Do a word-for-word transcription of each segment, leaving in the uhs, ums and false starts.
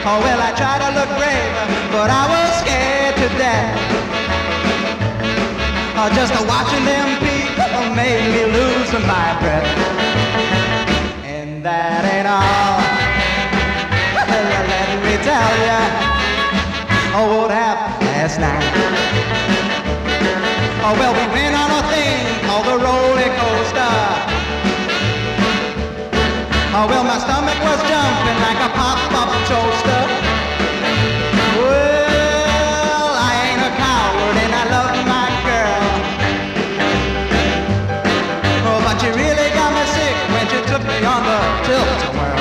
Oh, well, I tried to look brave, but I was scared to death. Oh, just watching them people made me lose my breath. And that ain't all. Well, let me tell ya, oh, what happened last night. Oh, well, we went on a thing called the roller coaster. Oh, well, my stomach was jumping like a pop-up toaster. Well, I ain't a coward and I love my girl. Oh, but you really got me sick when you took me on the tilt-a-whirl.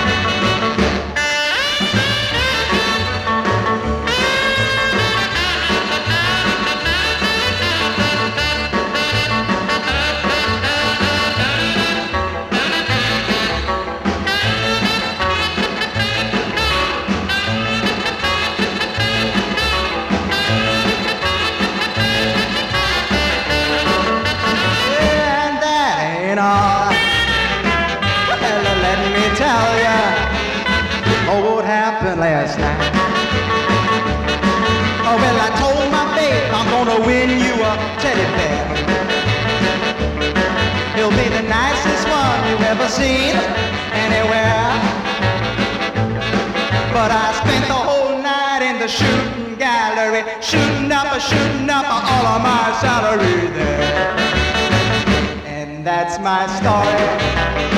Tell ya, oh, what happened last night. Oh, well, I told my babe I'm gonna win you a teddy bear. He'll be the nicest one you've ever seen anywhere. But I spent the whole night in the shooting gallery, shooting up, shooting up all of my salary there. And that's my story.